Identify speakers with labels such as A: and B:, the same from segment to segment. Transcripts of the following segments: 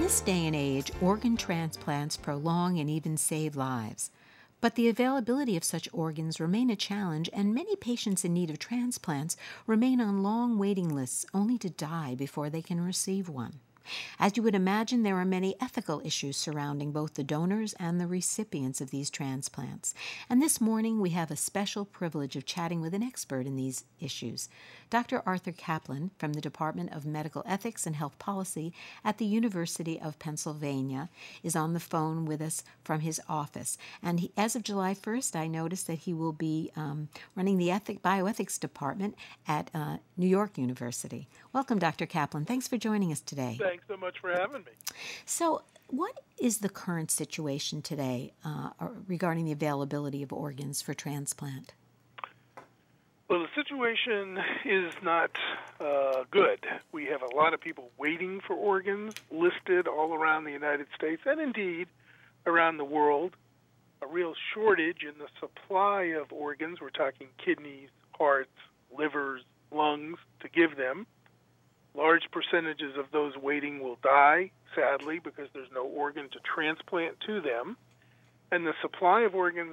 A: this day and age, organ transplants prolong and even save lives. But the availability of such organs remain a challenge, and many patients in need of transplants remain on long waiting lists only to die before they can receive one. As you would imagine, there are many ethical issues surrounding both the donors and the recipients of these transplants. And this morning, we have a special privilege of chatting with an expert in these issues. Dr. Arthur Caplan from the Department of Medical Ethics and Health Policy at the University of Pennsylvania is on the phone with us from his office. And as of July 1st, I noticed that he will be running the bioethics department at New York University. Welcome, Dr. Caplan. Thanks for joining us today.
B: Thanks so much for having me.
A: So, what is the current situation today regarding the availability of organs for transplant?
B: Well, the situation is not good. We have a lot of people waiting for organs listed all around the United States and indeed around the world. A real shortage in the supply of organs. We're talking kidneys, hearts, livers, lungs to give them. Large percentages of those waiting will die, sadly, because there's no organ to transplant to them. And the supply of organs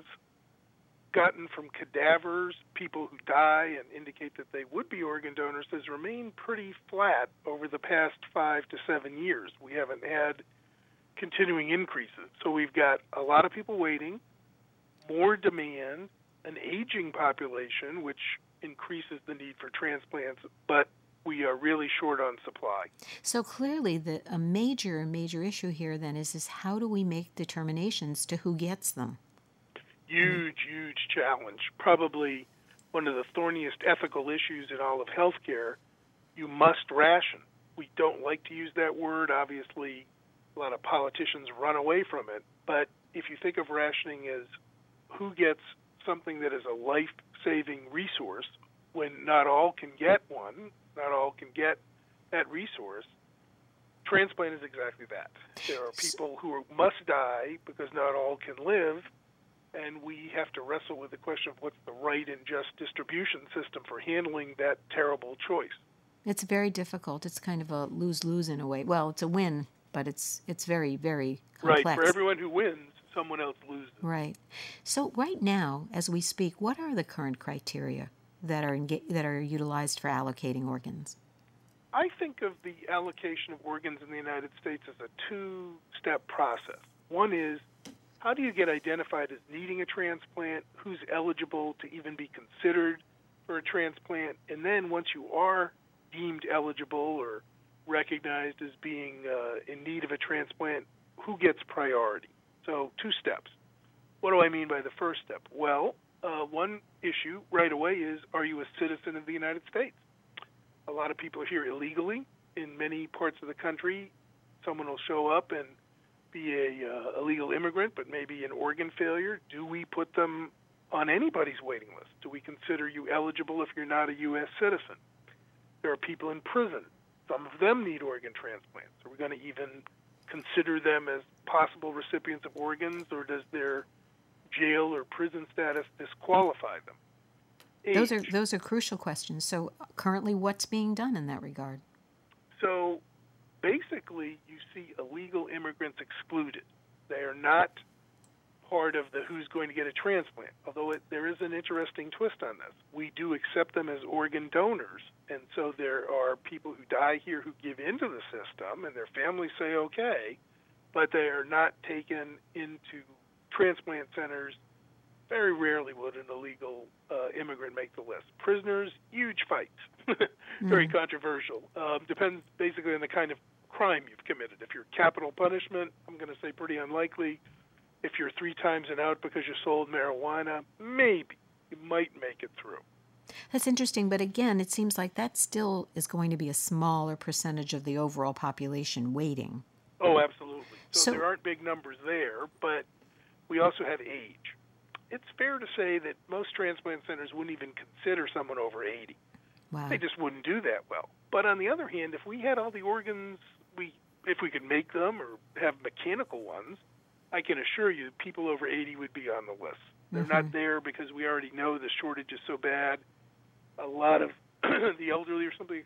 B: gotten from cadavers, people who die and indicate that they would be organ donors, has remained pretty flat over the past 5 to 7 years. We haven't had continuing increases. So we've got a lot of people waiting, more demand, an aging population, which increases the need for transplants, but we are really short on supply.
A: So clearly, a major issue here then is how do we make determinations to who gets them?
B: Huge challenge. Probably one of the thorniest ethical issues in all of healthcare. You must ration. We don't like to use that word. Obviously, a lot of politicians run away from it. But if you think of rationing as who gets something that is a life-saving resource, when not all can get one, not all can get that resource, transplant is exactly that. There are people who must die because not all can live, and we have to wrestle with the question of what's the right and just distribution system for handling that terrible choice.
A: It's very difficult. It's kind of a lose-lose in a way. Well, it's a win, but it's very, very complex.
B: Right. For everyone who wins, someone else loses.
A: Right. So right now, as we speak, what are the current criteria that are utilized for allocating organs?
B: I think of the allocation of organs in the United States as a two-step process. One is, how do you get identified as needing a transplant? Who's eligible to even be considered for a transplant? And then once you are deemed eligible or recognized as being in need of a transplant, who gets priority? So 2 steps. What do I mean by the first step? Well, one issue right away is, are you a citizen of the United States? A lot of people are here illegally. In many parts of the country, someone will show up and be a illegal immigrant, but maybe an organ failure. Do we put them on anybody's waiting list? Do we consider you eligible if you're not a U.S. citizen? There are people in prison. Some of them need organ transplants. Are we going to even consider them as possible recipients of organs, or does their jail or prison status disqualify them?
A: Those are crucial questions. So currently, what's being done in that regard?
B: So basically, you see illegal immigrants excluded. They are not part of the who's going to get a transplant, although there is an interesting twist on this. We do accept them as organ donors, and so there are people who die here who give into the system, and their families say okay, but they are not taken into transplant centers. Very rarely would an illegal immigrant make the list. Prisoners, huge fights. Very controversial. Depends basically on the kind of crime you've committed. If you're capital punishment, I'm going to say pretty unlikely. If you're 3 times and out because you sold marijuana, maybe you might make it through.
A: That's interesting, but again, it seems like that still is going to be a smaller percentage of the overall population waiting.
B: Oh, absolutely. So there aren't big numbers there, but we also have age. It's fair to say that most transplant centers wouldn't even consider someone over 80.
A: Wow.
B: They just wouldn't do that well. But on the other hand, if we had all the organs, if we could make them or have mechanical ones, I can assure you people over 80 would be on the list. They're not there because we already know the shortage is so bad. A lot of the elderly are simply excluded.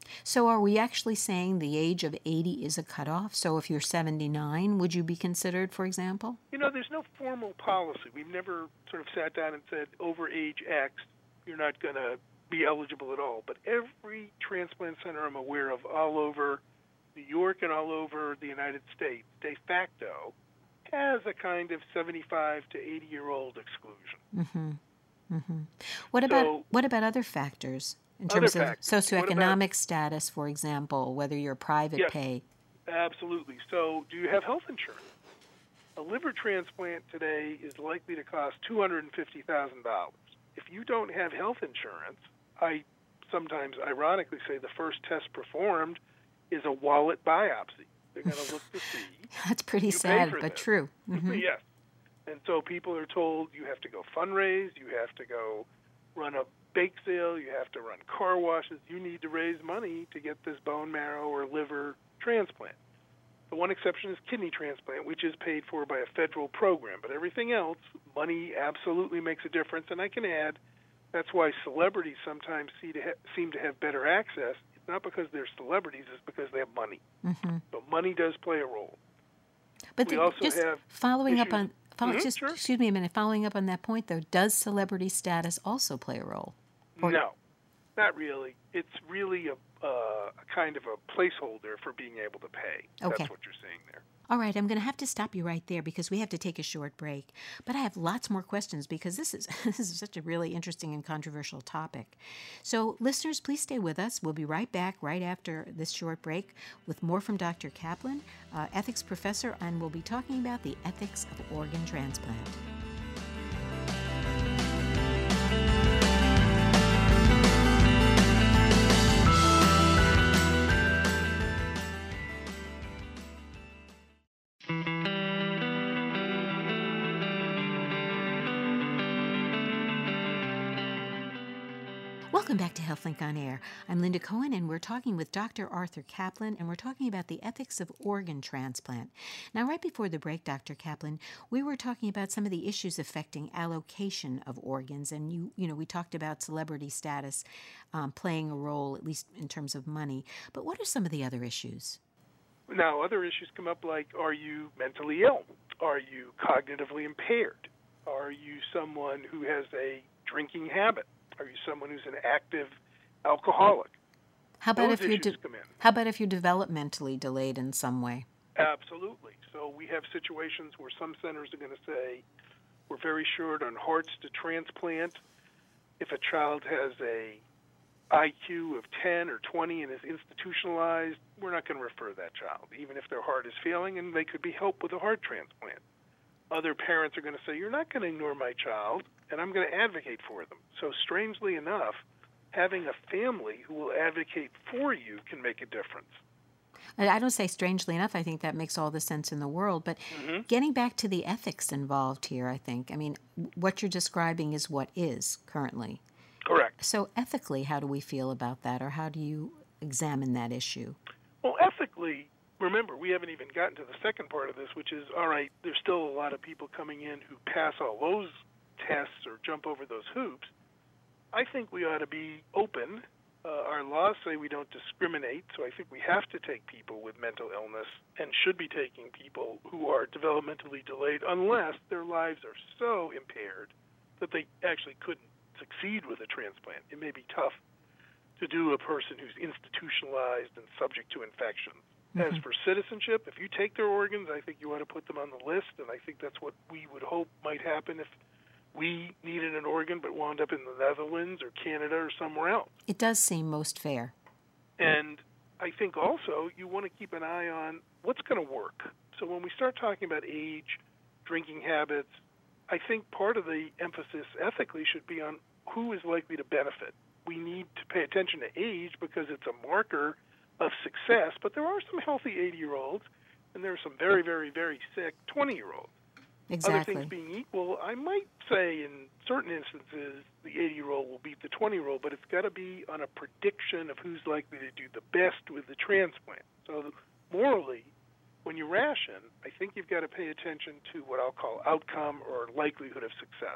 A: So are we actually saying the age of 80 is a cutoff? So if you're 79, would you be considered, for example?
B: There's no formal policy. We've never sort of sat down and said over age X, you're not going to be eligible at all. But every transplant center I'm aware of all over New York and all over the United States, de facto, has a kind of 75 to 80-year-old exclusion.
A: Mm-hmm. Mm-hmm. What about other factors in terms of socioeconomic status, for example, whether you're private pay?
B: Absolutely. So do you have health insurance? A liver transplant today is likely to cost $250,000. If you don't have health insurance, I sometimes ironically say the first test performed is a wallet biopsy. They're going to look to see.
A: That's pretty sad, but true. Mm-hmm.
B: Yes. And so people are told you have to go fundraise, you have to go run a bake sale, you have to run car washes. You need to raise money to get this bone marrow or liver transplant. The one exception is kidney transplant, which is paid for by a federal program. But everything else, money absolutely makes a difference. And I can add, that's why celebrities sometimes seem to have better access. It's not because they're celebrities, it's because they have money.
A: Mm-hmm.
B: So money does play a role.
A: But
B: we also have
A: following
B: issues.
A: up on
B: Sure.
A: Excuse me a minute. Following up on that point, though, does celebrity status also play a role?
B: No, not really. It's really a kind of a placeholder for being able to pay.
A: Okay.
B: That's what you're saying there.
A: All right, I'm going to have to stop you right there because we have to take a short break. But I have lots more questions because this is such a really interesting and controversial topic. So, listeners, please stay with us. We'll be right back right after this short break with more from Dr. Kaplan, ethics professor, and we'll be talking about the ethics of organ transplant. Welcome back to HealthLink on Air. I'm Linda Cohen, and we're talking with Dr. Arthur Kaplan, and we're talking about the ethics of organ transplant. Now, right before the break, Dr. Kaplan, we were talking about some of the issues affecting allocation of organs, and we talked about celebrity status playing a role, at least in terms of money. But what are some of the other issues?
B: Now, other issues come up like, are you mentally ill? Are you cognitively impaired? Are you someone who has a drinking habit? Are you someone who's an active alcoholic?
A: How about
B: Those
A: if you're
B: issues come in.
A: How about if you're developmentally delayed in some way?
B: Absolutely. So we have situations where some centers are going to say, we're very short on hearts to transplant. If a child has a IQ of 10 or 20 and is institutionalized, we're not going to refer that child, even if their heart is failing, and they could be helped with a heart transplant. Other parents are going to say, you're not going to ignore my child, and I'm going to advocate for them. So strangely enough, having a family who will advocate for you can make a difference.
A: I don't say strangely enough. I think that makes all the sense in the world. But getting back to the ethics involved here, I think, what you're describing is what is currently.
B: Correct.
A: So ethically, how do we feel about that, or how do you examine that issue?
B: Well, ethically, remember, we haven't even gotten to the second part of this, which is, all right, there's still a lot of people coming in who pass all those tests or jump over those hoops. I think we ought to be open. Our laws say we don't discriminate, so I think we have to take people with mental illness and should be taking people who are developmentally delayed unless their lives are so impaired that they actually couldn't succeed with a transplant. It may be tough to do a person who's institutionalized and subject to infection. As for citizenship, if you take their organs, I think you ought to put them on the list, and I think that's what we would hope might happen if we needed an organ but wound up in the Netherlands or Canada or somewhere else.
A: It does seem most fair.
B: And I think also you want to keep an eye on what's going to work. So when we start talking about age, drinking habits, I think part of the emphasis ethically should be on who is likely to benefit. We need to pay attention to age because it's a marker of success, but there are some healthy 80-year-olds, and there are some very, very, very sick 20-year-olds.
A: Exactly.
B: Other things being equal, I might say in certain instances the 80-year-old will beat the 20-year-old, but it's got to be on a prediction of who's likely to do the best with the transplant. So morally, when you ration, I think you've got to pay attention to what I'll call outcome or likelihood of success.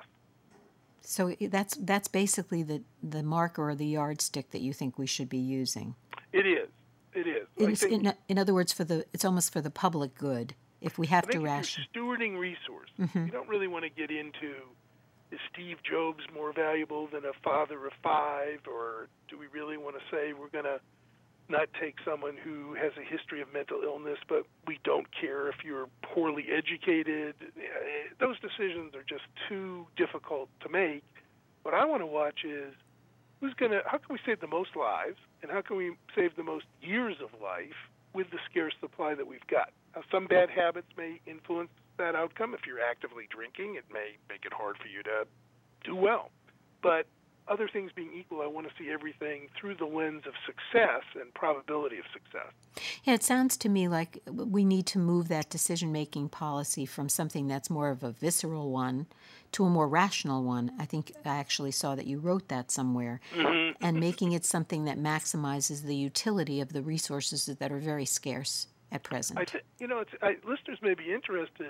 A: So that's basically the marker or the yardstick that you think we should be using.
B: It is. It is. I
A: It's,
B: think,
A: in other words, it's almost for the public good. If we have
B: I think
A: to
B: if
A: ration.
B: you're stewarding resources, you don't really want to get into, is Steve Jobs more valuable than a father of five, or do we really want to say we're going to not take someone who has a history of mental illness, but we don't care if you're poorly educated? Those decisions are just too difficult to make. What I want to watch is how can we save the most lives, and how can we save the most years of life with the scarce supply that we've got? Now, some bad habits may influence that outcome. If you're actively drinking, it may make it hard for you to do well. But other things being equal, I want to see everything through the lens of success and probability of success.
A: Yeah, it sounds to me like we need to move that decision-making policy from something that's more of a visceral one to a more rational one. I think I actually saw that you wrote that somewhere. And making it something that maximizes the utility of the resources that are very scarce at present.
B: Listeners may be interested.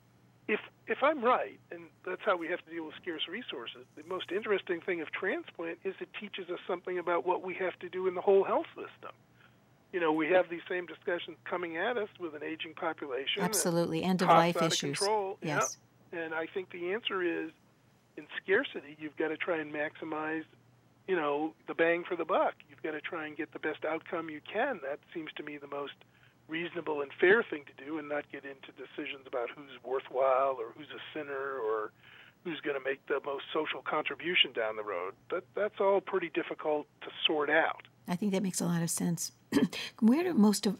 B: If I'm right, and that's how we have to deal with scarce resources, the most interesting thing of transplant is it teaches us something about what we have to do in the whole health system. We have these same discussions coming at us with an aging population.
A: Absolutely, end-of-life
B: issues.
A: Issues.
B: Control.
A: Yes.
B: Yeah. And I think the answer is, in scarcity, you've got to try and maximize, the bang for the buck. You've got to try and get the best outcome you can. That seems to me the most reasonable and fair thing to do, and not get into decisions about who's worthwhile or who's a sinner or who's going to make the most social contribution down the road. That's all pretty difficult to sort out.
A: I think that makes a lot of sense. Where do most of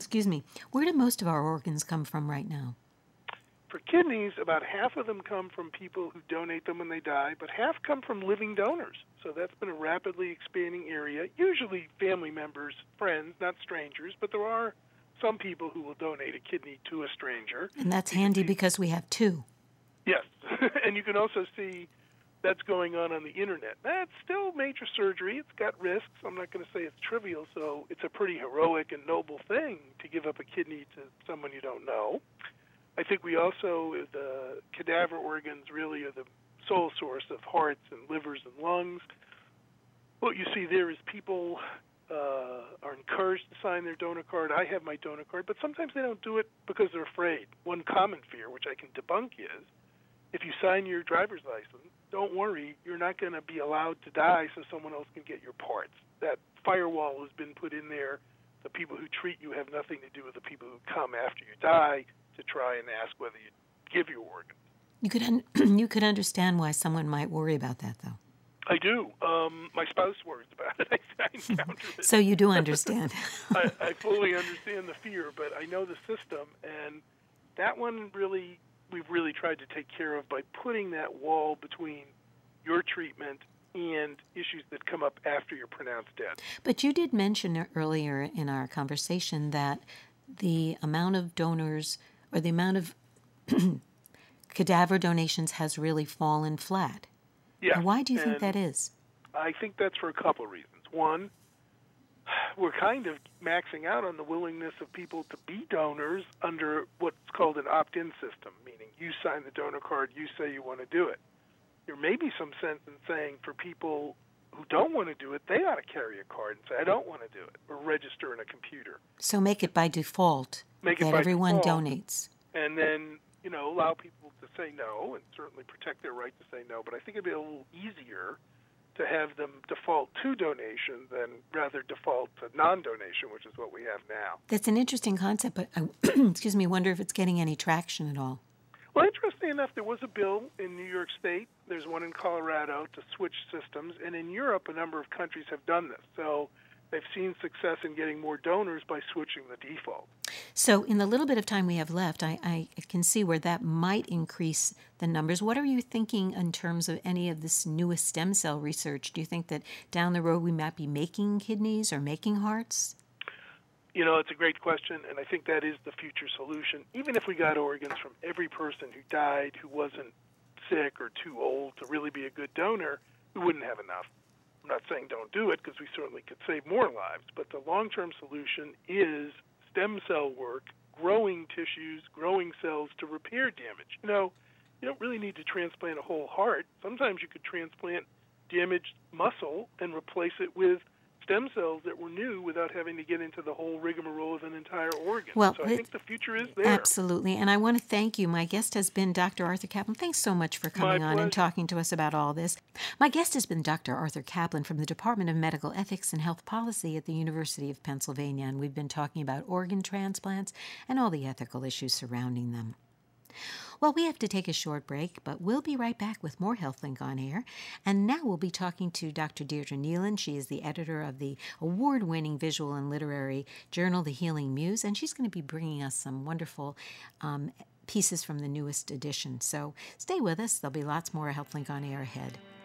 A: our organs come from right now?
B: For kidneys, about half of them come from people who donate them when they die, but half come from living donors. So that's been a rapidly expanding area, usually family members, friends, not strangers, but there are some people who will donate a kidney to a stranger.
A: And that's handy because we have two.
B: Yes. And you can also see that's going on the internet. That's still major surgery. It's got risks. I'm not going to say it's trivial, so it's a pretty heroic and noble thing to give up a kidney to someone you don't know. I think we also, the cadaver organs really are the sole source of hearts and livers and lungs. What you see there is people are encouraged to sign their donor card. I have my donor card, but sometimes they don't do it because they're afraid. One common fear, which I can debunk, is if you sign your driver's license, don't worry, you're not going to be allowed to die so someone else can get your parts. That firewall has been put in there. The people who treat you have nothing to do with the people who come after you die to try and ask whether you give your organ.
A: You could understand why someone might worry about that, though.
B: I do. My spouse worries about it. I encounter it.
A: So you do understand.
B: I fully understand the fear, but I know the system, and that one we've really tried to take care of by putting that wall between your treatment and issues that come up after you're pronounced dead.
A: But you did mention earlier in our conversation that the amount of donors or the amount of cadaver donations has really fallen flat.
B: Yeah.
A: And why do you think that is?
B: I think that's for a couple of reasons. One, we're kind of maxing out on the willingness of people to be donors under what's called an opt-in system, meaning you sign the donor card, you say you want to do it. There may be some sense in saying for people who don't want to do it, they ought to carry a card and say, I don't want to do it, or register in a computer.
A: So make it by default that everyone donates.
B: And then, allow people to say no and certainly protect their right to say no. But I think it'd be a little easier to have them default to donation than rather default to non-donation, which is what we have now.
A: That's an interesting concept, but I wonder if it's getting any traction at all.
B: Well, interestingly enough, there was a bill in New York State. There's one in Colorado to switch systems. And in Europe, a number of countries have done this. So they've seen success in getting more donors by switching the default.
A: So in the little bit of time we have left, I can see where that might increase the numbers. What are you thinking in terms of any of this newest stem cell research? Do you think that down the road we might be making kidneys or making hearts?
B: It's a great question, and I think that is the future solution. Even if we got organs from every person who died who wasn't sick or too old to really be a good donor, we wouldn't have enough. I'm not saying don't do it, because we certainly could save more lives, but the long-term solution is stem cell work, growing tissues, growing cells to repair damage. You don't really need to transplant a whole heart. Sometimes you could transplant damaged muscle and replace it with stem cells that were new without having to get into the whole rigmarole of an entire organ.
A: Well,
B: so I think the future is there.
A: Absolutely. And I want to thank you. My guest has been Dr. Arthur Kaplan. Thanks so much for coming on and talking to us about all this. My guest has been Dr. Arthur Kaplan from the Department of Medical Ethics and Health Policy at the University of Pennsylvania, and we've been talking about organ transplants and all the ethical issues surrounding them. Well, we have to take a short break, but we'll be right back with more HealthLink on Air. And now we'll be talking to Dr. Deirdre Neilan. She is the editor of the award-winning visual and literary journal, The Healing Muse, and she's going to be bringing us some wonderful pieces from the newest edition. So stay with us. There'll be lots more HealthLink on Air ahead.